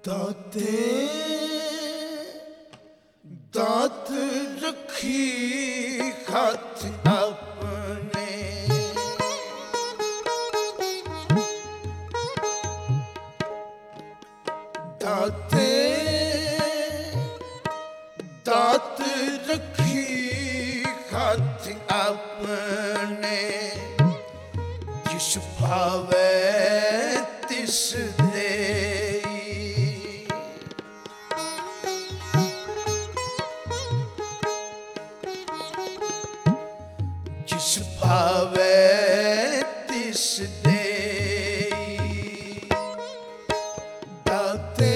दाते दात रखी हाथ अपने, दाते दात रखी हाथ अपने, जिस भावे तिस देई। जिस भावे तिस देई। दाते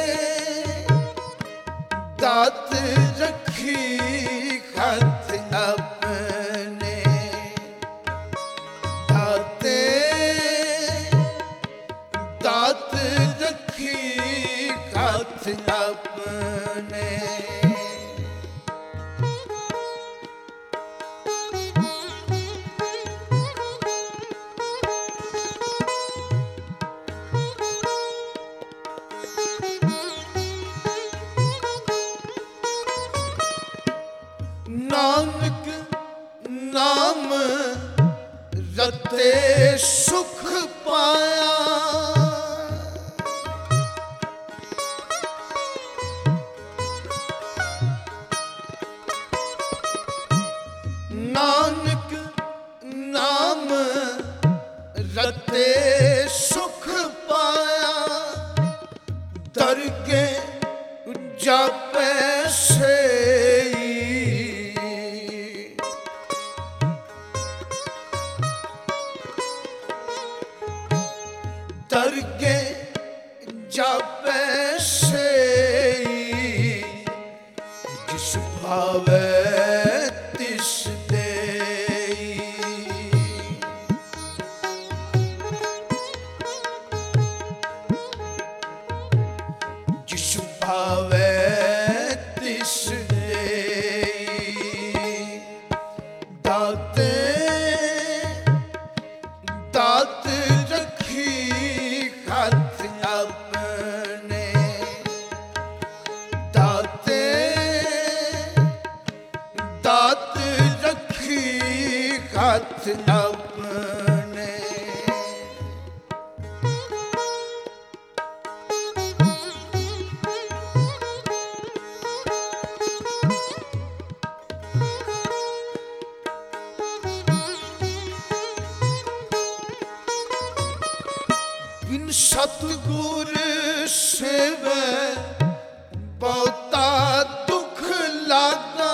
दात रखी हाथ अपने, दाते दात रखी हाथ अपने। नानक नाम रते सुख पाया, नानक नाम रते सुख पाया, दरगे जापे से दरगे जापे से, जिस भावे तिस देई। जिस भावे तिस देई। दाते दात रखी हाथ अपने, दाते दात रखी हाथ अपने। बिन सतगुर सेवे बहुता दुख लागा,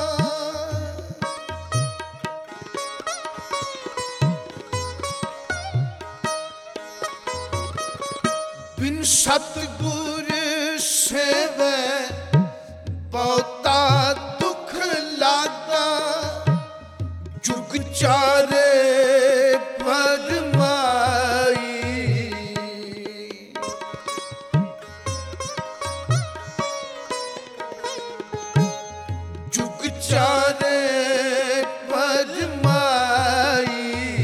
बिन सतगुर सेवे बहुता दुख लागा, जुग चारे भरमाई। जुग चारे भरमाई।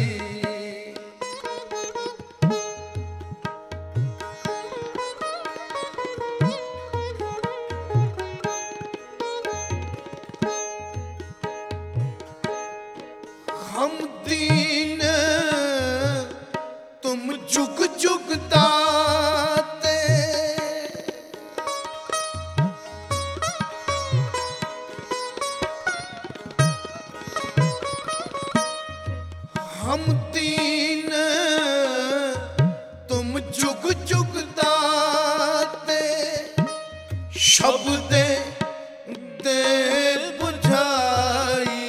हम दीन तुम जुग जुग दाते, हम दीन तुम जुग जुग दाते, शब्द दे बुझाई।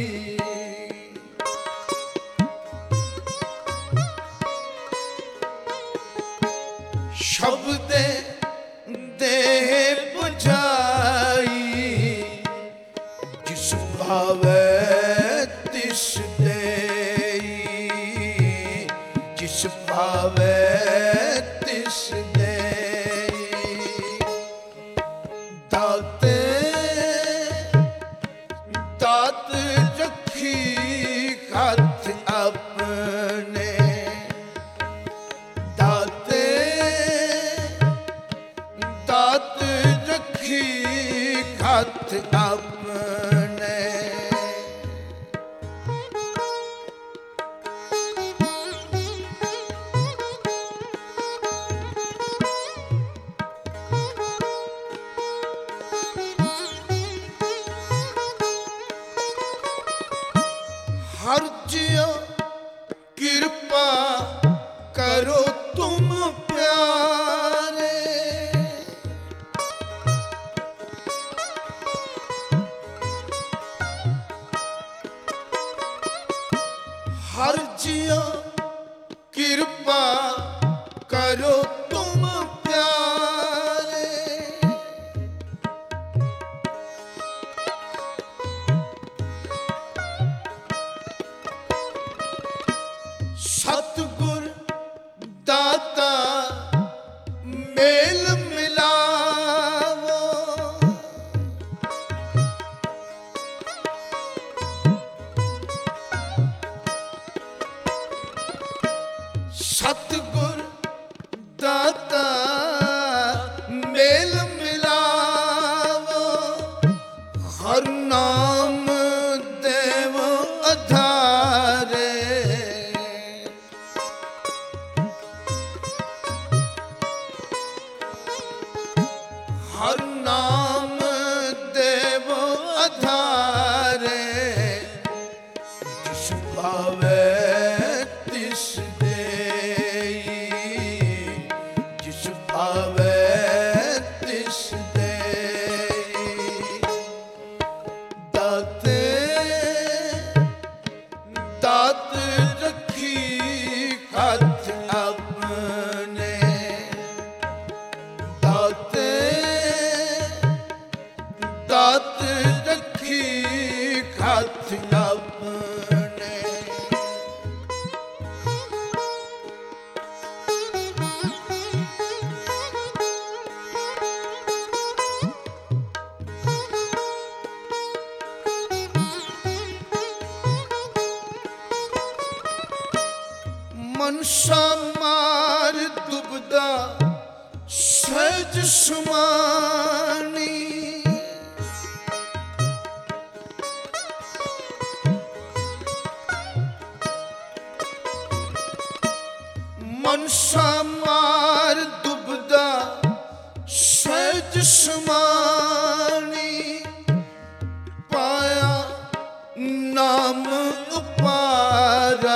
शब्द दे बुझाई। जिस भावे तिस देई। जिस भावे तिस देई। दाते दात रखी हाथ अपने, दाते हाथ अपने। हर जियो कृपा करो तुम प्यारे, हर जियो कृपा करो तुम प्यारे। सतगुर दाता मेल मिलावो, सतगुर दाता मेल मिलावो, हर नाम देव आधारे। हर नाम देव आधारे, जिस भावे तिस देई, जिस भावे तिस देई। दाते दात रखी हाथ अपने, दाते दात रखी हाथ अपने। मनसा मार दुबदा सहज सुमानी, मनसा मार दुबदा सहज सुमानी। पाया नाम उपारा,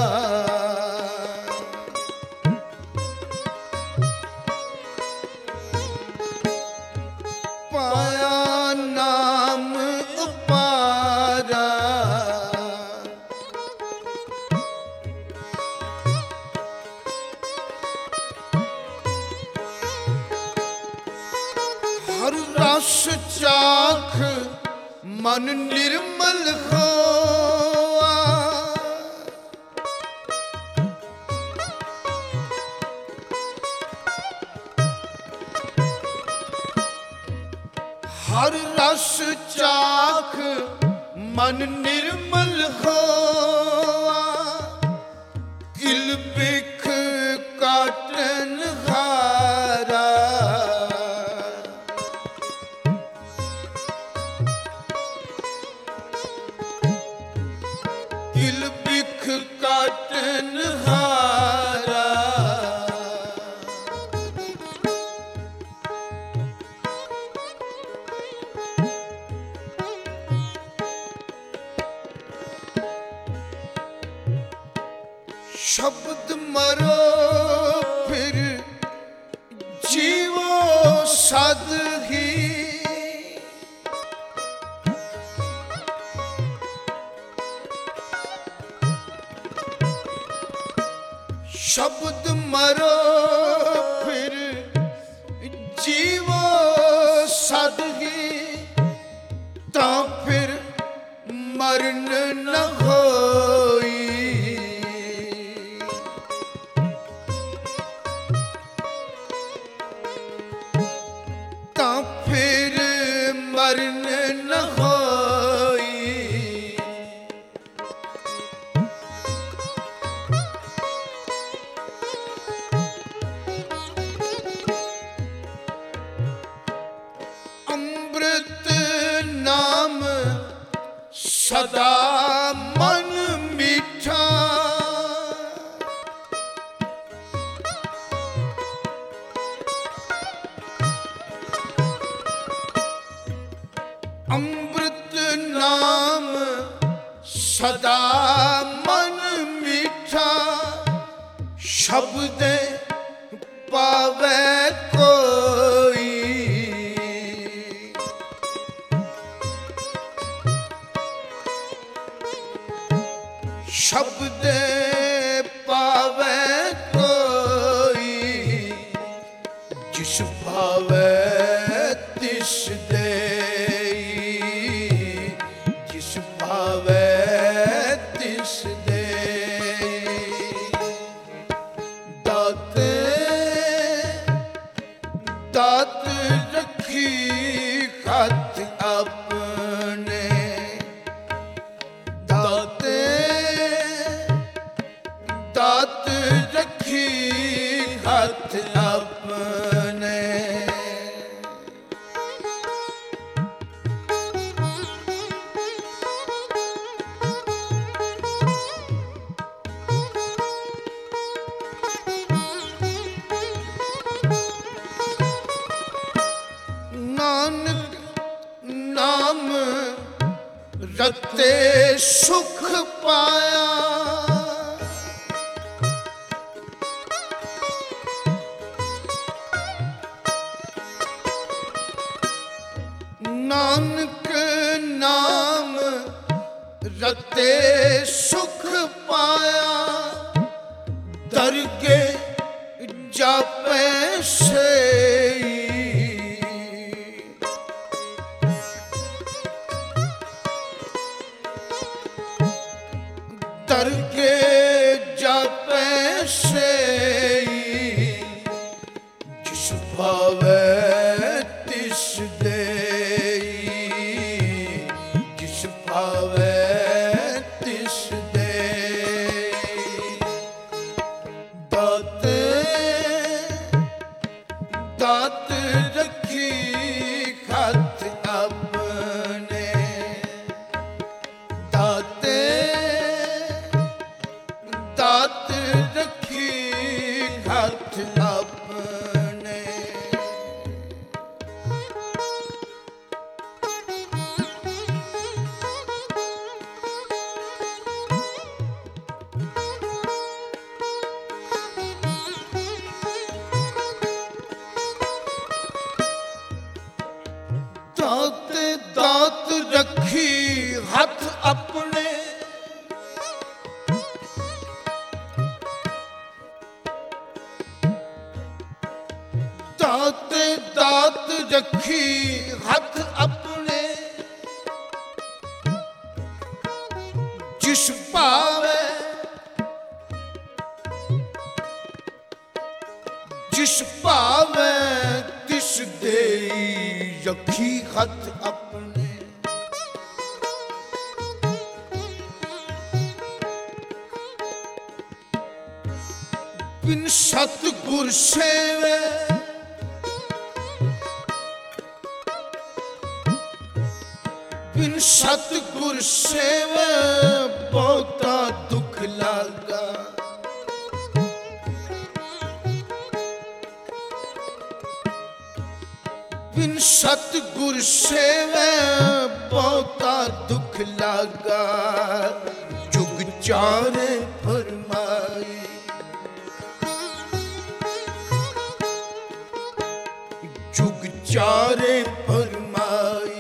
पाया नाम उपारा। हर रस चाख मन निर्मल होआ, हर रस चाख मन निर्मल होआ। किल बिख काटन हारा, किल बिख काटन हारा। शब्द मरो फिर जीवो सद ही, शब्द मरो फिर जीवो सद ही, ता फिर मरण न होई। ता फिर मरण न होई। अमृत ਸਦਾ ਮਨ ਮੀਠਾ। ਅੰਮ੍ਰਿਤ ਨਾਮ ਸਦਾ ਮਨ ਮੀਠਾ, ਸ਼ਬਦ ਪਾਵੇ ਕੋਈ। ਸ਼ਬਦ ਪਾਵੇ ਕੋਈ, ਜਿਸ ਭਾਵੇ ਤਿਸ ਦੇਈ, ਜਿਸ ਭਾਵੇ ਤਿਸ ਦੇਈ। ਦਾਤ ਦਾਤ ਰੱਖੀ ਹੱਥ ਆਪਣੇ, ਦਾਤ ਦਾਤ ਰੱਖੀ ਹੱਥ ਆਪਣੇ। ਨਾਨਕ ਨਾਮ ਰਤੇ ਸੁਖ ਪਾਇਆ, ਨਾਨਕ ਨਾਮ ਰਤੇ ਸੁਖ ਪਾਇਆ। ਦਰਗੇ ਜਾਪੈ ਸੇਈ, ਦਰਗੇ ਜਾਪੈ ਸੇਈ। ਜਿਸ ਭਾਵੇ ਤਿਸ ਦੇਈ, ਜਿਸ ਭਾਵੇ ਤਿਸ ਦੇਈ। ਦਾਤ ਦਾਤ ਰੱਖੀ ਹੱਥ ਆਪਣੇ, ਦਾਤ ਦਾਤ ਰੱਖੀ ਹੱਥ ਆਪਣੇ। ਦਾਤ ਦਾਤ ਰੱਖੀ ਹੱਥ ਆਪਣੇ, ਦਾਤ ਦਾਤ ਰੱਖੀ ਹੱਥ ਆਪਣੇ। ਜਿਸ ਭਾਵੇ ਜਿਸ ਭਾਵੇ ਤਿਸ ਦੇਈ, ਰੱਖੀ ਹੱਥ ਆਪਣੇ। ਬਿਨ ਸਤਿਗੁਰ ਸੇਵੇ, ਬਿਨ ਸਤਿਗੁਰ ਸੇਵੇ ਬਹੁਤਾ ਦੁੱਖ ਲਾਗਾ। ਬਿਨ ਸਤਿਗੁਰ ਸੇਵੇ ਬਹੁਤਾ ਦੁੱਖ ਲਾਗਾ। ਜੁਗ ਚਾਰੇ ਫਰਮਾਈ, ਜੁਗ ਚਾਰੇ ਫਰਮਾਈ।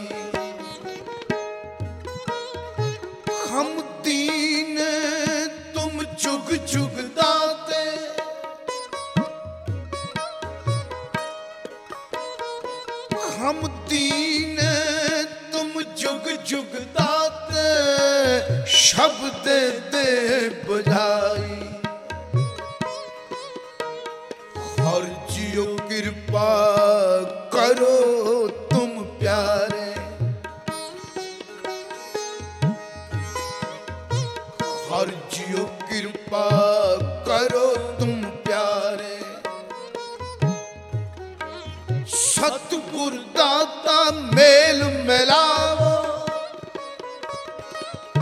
ਹਮ ਦੀਨ ਤੁਮ ਜੁਗ ਜੁਗ ਦਾਤੇ, ਹਮ ਦੀਨ ਤੁਮ ਜੁਗ ਜੁਗ ਦਾਤੇ। ਸ਼ਬਦ ਦੇ ਬੁਝਾਈ, ਹਰ ਜਿਉ ਕਿਰਪਾ ਕਰੋ ਤੁਮ ਪਿਆਰੇ। ਹਰ ਜਿਉ ਕਿਰਪਾ ਕਰੋ ਤੁਮ ਪਿਆਰੇ। ਸਤਿਗੁਰ ਦਾਤਾ ਮੇਲ ਮਿਲਾਵੋ,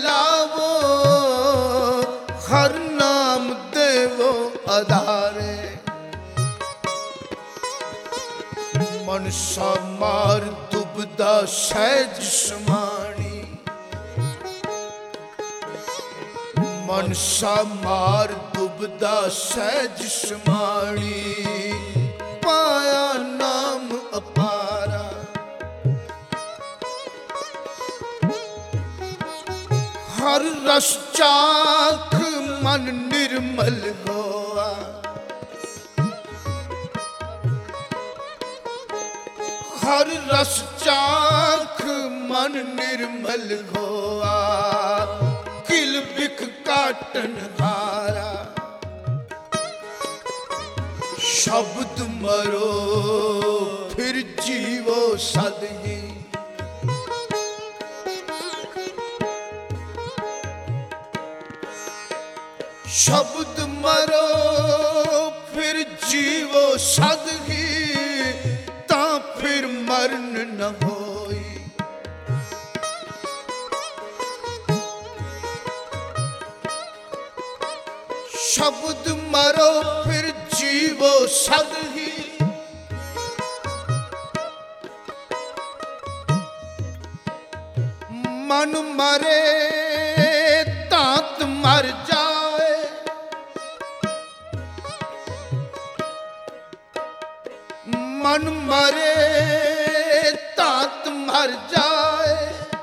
लावो, हर नाम देवो आधारे। मनसा मार दुबदा सहज समाणी, मनसा मार दुबदा सहज समाणी, पाया नाम अपारा। हर रस चाख मन निर्मल होआ, हर रस चाख मन निर्मल होआ, किल बिख काटन हारा। शब्द मरो फिर जीवो सदगी, शब्द मरो फिर जीवो सदगी, ता फिर मरण न होई। शब्द मरो फिर जीवो सदगी, मन मरे तात मर जाए, मन मरे तात मर जाए।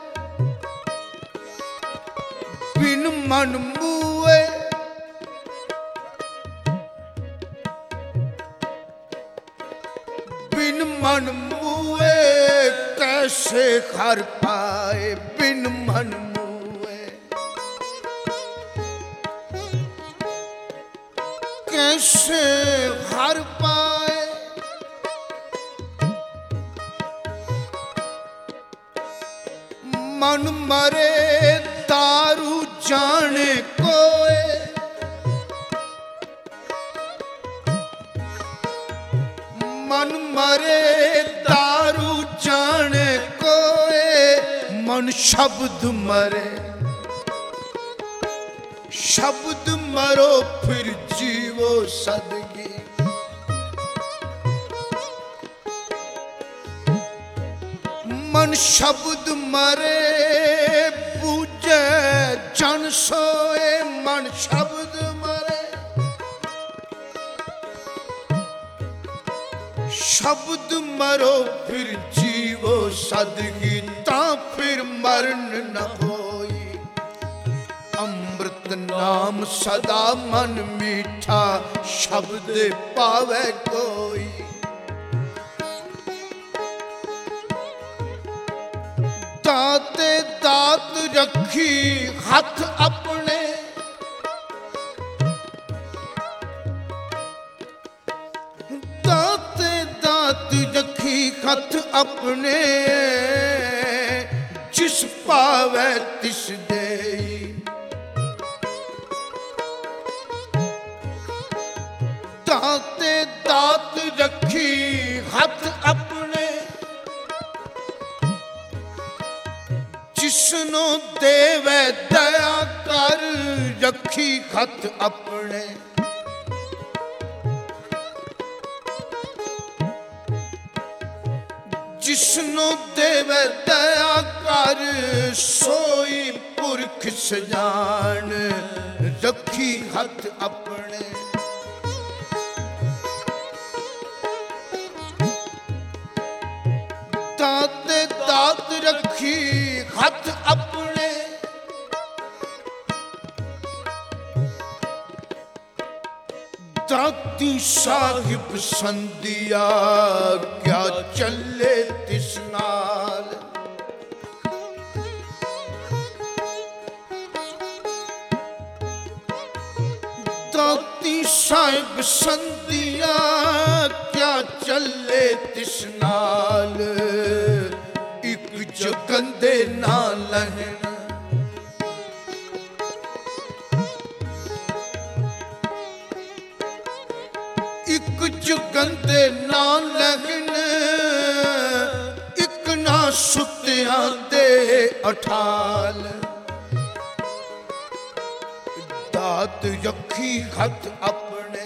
बिन मन मुए बिन मन मुए, कैसे घर पाए। बिन मन मुए कैसे घर पाए। मन मरे दारू जाने कोय, मन मरे दारू जाने कोय। मन शब्द मरे, शब्द मरो फिर जीवो सदगी। मन शब्द मरे पूजे जन सोए, मन शब्द मरे। शब्द मरो फिर जीवो सदगी, ता फिर मरण न होई। अमृत नाम सदा मन मीठा, शब्द पावे कोई। दाते दात रखी हाथ अपने, दाते दात रखी हाथ अपने। जिस पावे तिस देई, दाते दात रखी हाथ अपने। जिसनो देवे दया कर, रखी खत अपने। जिसनो देवे दया कर, सोई पुरख सजान, रखी हथ अपने। दाते दात रखी हथ अपने। दाती साहिब संदिया, क्या चले तिस नाल। दाती साहिब संदिया, क्या चले तिस नाल। एक जो गंदे ना लहन, गंदे ना लगन। एक ना सुत्या दे अठाल। दात रखी हथ अपने,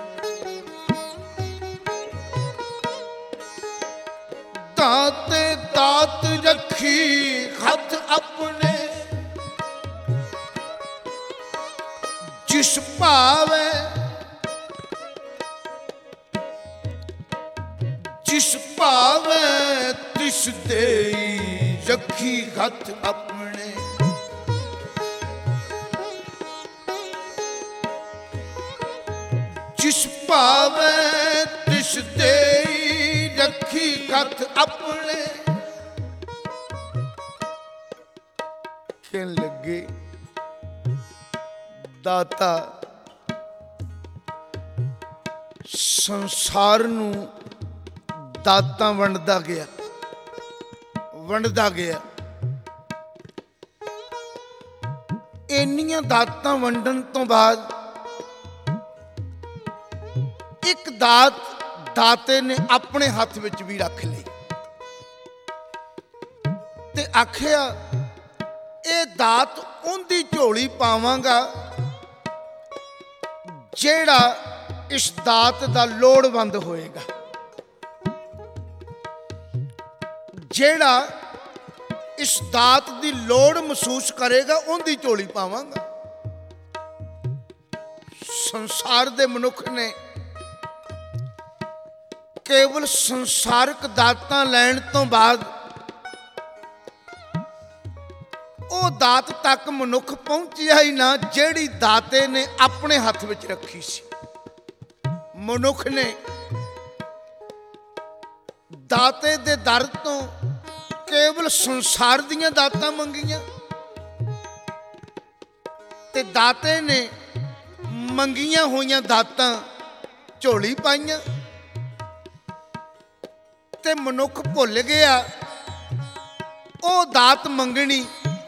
दाते दात रखी हथ अपने, जिस भावे जिस भावे तिस देई रखी हथ अपने। जिस भावे तिस देई रखी हथ अपने। कहन लगे दाता संसार नूं दातां वंडदा गया, वंडदा गया। इन्नियां दातां वंडन तो बाद एक दात दाते ने अपने हथ विच भी रख ली ते आखिया ये दात उंदी झोली पावांगा जेड़ा इस दात दा लोड़वंद होएगा, जेड़ा इस दात दी लोड़ महसूस करेगा उंदी झोली पावांगा। संसार दे मनुख ने केवल संसारिक दातां लैण तो बाद ਉਹ दात तक मनुख पहुंचिया ही ना ਜਿਹੜੀ दाते ने अपने हथ विच रखी सी। मनुख ने दाते दे दर तो केवल संसार दीयां दातां मंगियां ते दाते ने मंगियां होईयां दातां झोली पाईयां ते मनुख भुल गया ਉਹ दात मंगनी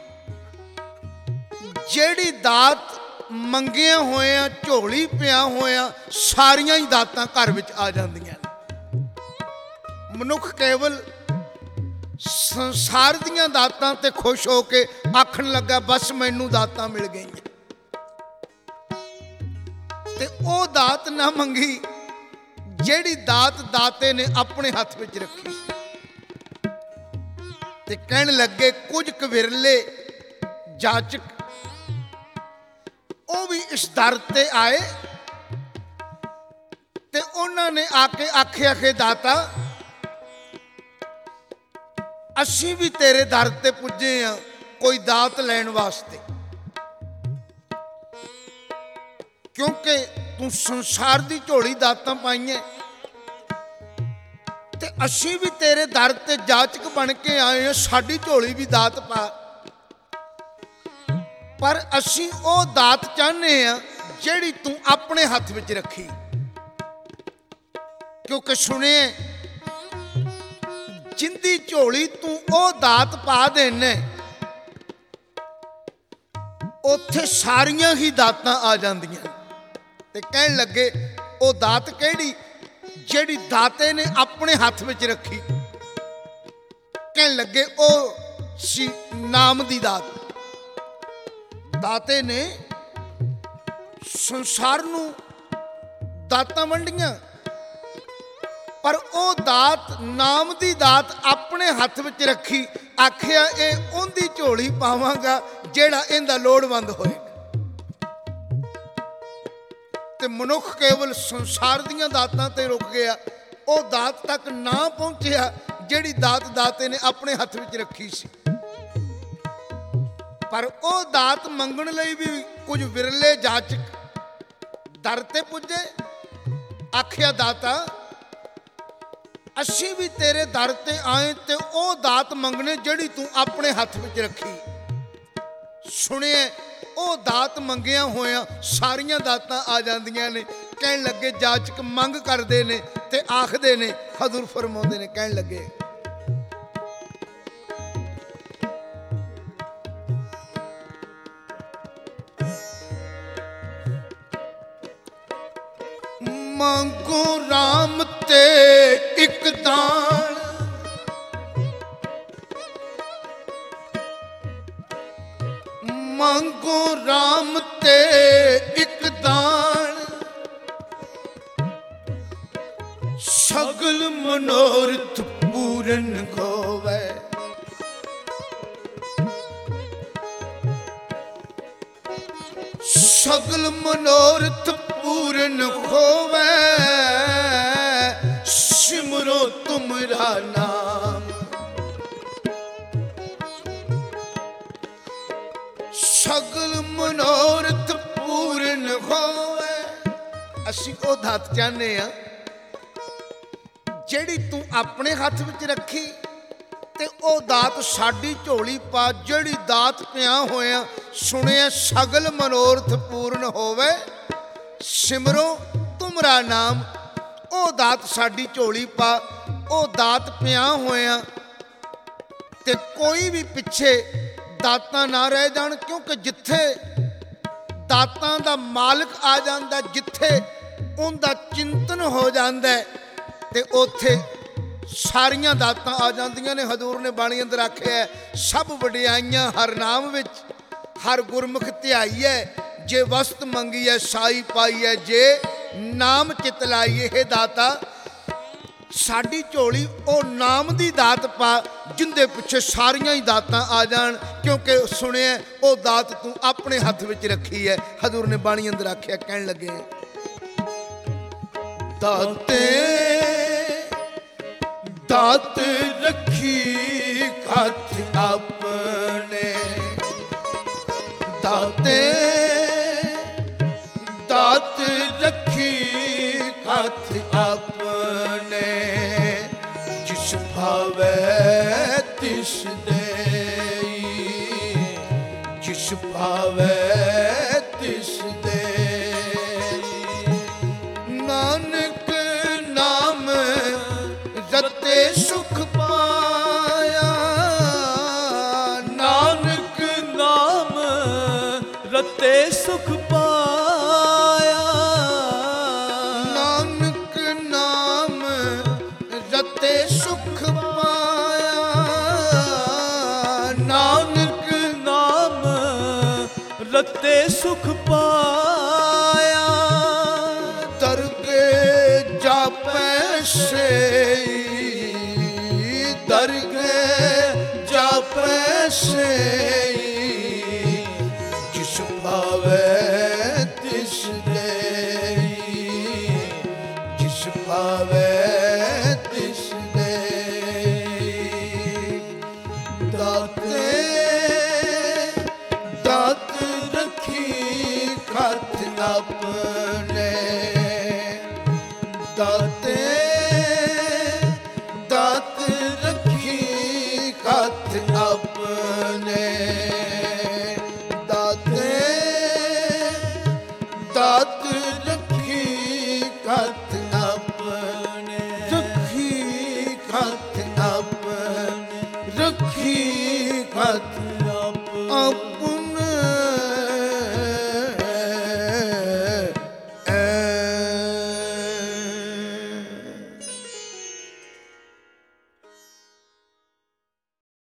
ਜਿਹੜੀ दात ਮੰਗਿਆ ਹੋਇਆ ਝੋਲੀ ਪਿਆ ਹੋਇਆ ਸਾਰੀਆਂ ਹੀ ਦਾਤਾਂ ਘਰ ਵਿੱਚ ਆ ਜਾਂਦੀਆਂ ਨੇ। ਮਨੁੱਖ ਕੇਵਲ ਸੰਸਾਰ ਦੀਆਂ ਦਾਤਾਂ ਤੇ ਖੁਸ਼ ਹੋ ਕੇ ਆਖਣ ਲੱਗਾ ਬਸ ਮੈਨੂੰ ਦਾਤਾਂ ਮਿਲ ਗਈਆਂ ਤੇ ਉਹ ਦਾਤ ਨਾ ਮੰਗੀ ਜਿਹੜੀ ਦਾਤ ਦਾਤੇ ਨੇ ਆਪਣੇ ਹੱਥ ਵਿੱਚ ਰੱਖੀ। ਤੇ ਕਹਿਣ ਲੱਗੇ ਕੁਝ ਕਵਿਰਲੇ ਜਾਚਕ ਉਹ ਵੀ ਇਸ ਦਰ ਤੇ ਆਏ ਤੇ ਉਹਨਾਂ ਨੇ ਆ ਕੇ ਆਖਿਆ ਕਿ ਦਾਤਾ ਅਸੀਂ ਵੀ ਤੇਰੇ ਦਰ ਤੇ ਪੁੱਜੇ ਆ ਕੋਈ ਦਾਤ ਲੈਣ ਵਾਸਤੇ, ਕਿਉਂਕਿ ਤੂੰ ਸੰਸਾਰ ਦੀ ਝੋਲੀ ਦਾਤਾਂ ਪਾਈਆਂ ਤੇ ਅਸੀਂ ਵੀ ਤੇਰੇ ਦਰ ਤੇ ਜਾਚਕ ਬਣ ਕੇ ਆਏ ਆ, ਸਾਡੀ ਝੋਲੀ ਵੀ ਦਾਤ ਪਾ। पर असी वो दात चाहते हैं जेड़ी तू अपने हथ विच रखी, क्योंकि सुने जिंदी झोली तू वो दात पा देने उत्थे सारियां ही दातां आ जांदियां। ते कहन लगे वो दात केड़ी जेड़ी दाते ने अपने हथ विच रखी। कहन लगे ओ सी नाम दी दात। दाते ने संसार नूं दातां वंडियां पर वो दात नाम दी दात अपने हथ विच रखी। आखिया ये उंदी झोली पावांगा जेड़ा इहदा लोड़वंद होएगा। ते मनुख केवल संसार दीयां दातां ते रुक गया, वो दात तक ना पहुंचिया जेड़ी दात दाते ने अपने हथ विच रखी सी। पर वो दात मंगण लई भी कुछ विरले जाचक दर ते पुजे। आखिया दाता असी भी तेरे दर ते आए ते वो दात मंगने जड़ी तू अपने हथ विच रखी। सुने वो दात मंगिया होया सारियां दातां आ जांदियां ने। कहन लगे जाचक मंग करदे ने ते आखदे ने हजूर फरमाउंदे ने, कहन लगे मांगो राम ते एक दान, मांगो ਮੰਗੋ ਰਾਮ ਤੇ ਇੱਕ ਦਾਨ, ਸਗਲ ਮਨੋਰਥ ਪੂਰਨ ਹੋਵੇ। ਸਗਲ ਮਨੋਰਥ ਪੂਰਨ ਹੋਵੇ, ਸਿਮਰੋ ਤੁਮਰਾ ਨਾਮ। ਸਗਲ ਮਨੋਰਥ ਪੂਰਨ ਹੋਵੇ। ਅਸੀਂ ਉਹ ਦਾਤ ਚਾਹੁੰਦੇ ਆ ਜਿਹੜੀ ਤੂੰ ਆਪਣੇ ਹੱਥ ਵਿੱਚ ਰੱਖੀ, ਤੇ ਉਹ ਦਾਤ ਸਾਡੀ ਝੋਲੀ ਪਾ। ਜਿਹੜੀ ਦਾਤ ਪਿਆ ਹੋਇਆ ਸੁਣਿਆ ਸਗਲ ਮਨੋਰਥ ਪੂਰਨ ਹੋਵੇ, ਸਿਮਰੋ ਤੁਮਰਾ ਨਾਮ। ਉਹ ਦਾਤ ਸਾਡੀ ਝੋਲੀ ਪਾ। ਉਹ ਦਾਤ ਪਿਆ ਹੋਇਆ ਤੇ ਕੋਈ ਵੀ ਪਿੱਛੇ ਦਾਤਾਂ ਨਾ ਰਹਿ ਜਾਣ, ਕਿਉਂਕਿ ਜਿੱਥੇ ਦਾਤਾਂ ਦਾ ਮਾਲਕ ਆ ਜਾਂਦਾ, ਜਿੱਥੇ ਉਹਦਾ ਚਿੰਤਨ ਹੋ ਜਾਂਦਾ, ਤੇ ਉੱਥੇ ਸਾਰੀਆਂ ਦਾਤਾਂ ਆ ਜਾਂਦੀਆਂ ਨੇ। ਹਜ਼ੂਰ ਨੇ ਬਾਣੀ ਅੰਦਰ ਆਖਿਆ, ਸਭ ਵਡਿਆਈਆਂ ਹਰ ਨਾਮ ਵਿੱਚ, ਹਰ ਗੁਰਮੁਖ ਧਿਆਈਐ। ਜੇ ਵਸਤ ਮੰਗੀਐ ਸਾਈ ਪਾਈਐ, ਜੇ ਨਾਮ ਚਿਤ ਲਾਈਏ। ਇਹ ਦਾਤਾ ਸਾਡੀ ਝੋਲੀ ਉਹ ਨਾਮ ਦੀ ਦਾਤ ਪਾ, ਜਿੰਦੇ ਪਿੱਛੇ ਸਾਰੀਆਂ ਹੀ ਦਾਤਾਂ ਆ ਜਾਣ, ਕਿਉਂਕਿ ਸੁਣਿਆ ਉਹ ਦਾਤ ਤੂੰ ਆਪਣੇ ਹੱਥ ਵਿੱਚ ਰੱਖੀ ਹੈ। ਹਜ਼ੂਰ ਨੇ ਬਾਣੀ ਅੰਦਰ ਆਖਿਆ, ਕਹਿਣ ਲੱਗੇ, ਦਾਤੇ ਦਾਤ ਰੱਖੀ ਹੱਥ ਆਪਣੇ, ਦਾਤੇ ਦਾਤ ਰੱਖੀ ਹੱਥ ਆਪਣੇ। ਜਿਸ ਭਾਵੈ ਤਿਸ ਦੇਈ, ਜਿਸ ਭਾਵੈ ਤਿਸ ਦੇਈ। ਨਾਨਕ ਨਾਮ ਰਤੇ ਸੁਖ ਪਾਇਆ, ਨਾਨਕ ਨਾਮ ਰਤੇ ਸੁਖ ਪਾਇਆ। ਨਾਨਕ ਨਾਮ ਰਤੇ ਸੁਖ ਪਾਇਆ, ਨਾਨਕ ਨਾਮ ਰਤੇ ਸੁਖ ਪਾਇਆ। ਦਰਗੇ ਜਾਪੈ ਸੇਈ, ਦਰਗੇ ਜਾਪੈ ਸੇਈ। ਜਿਸ ਭਾਵੈ ਤਿਸ ਦੇਈ, ਜਿਸ ਭਾਵੈ ਤਿਸ ਦੇਈ। ਦਾਤੇ ਦਾਤ ਰੱਖੀ ਹੱਥ ਆਪਣੇ, ਦਾਤੇ ਦਾਤ ਰੱਖੀ ਹੱਥ ਆਪਣੇ। ਦਾਤੇ ਦਾਤ ਰੱਖੀ ਹੱਥ ਆਪਣੇ, ਰੱਖੀ ਹੱਥ ਆਪਣੇ, ਰੱਖੀ ਹੱਥ ਆਪਣੇ।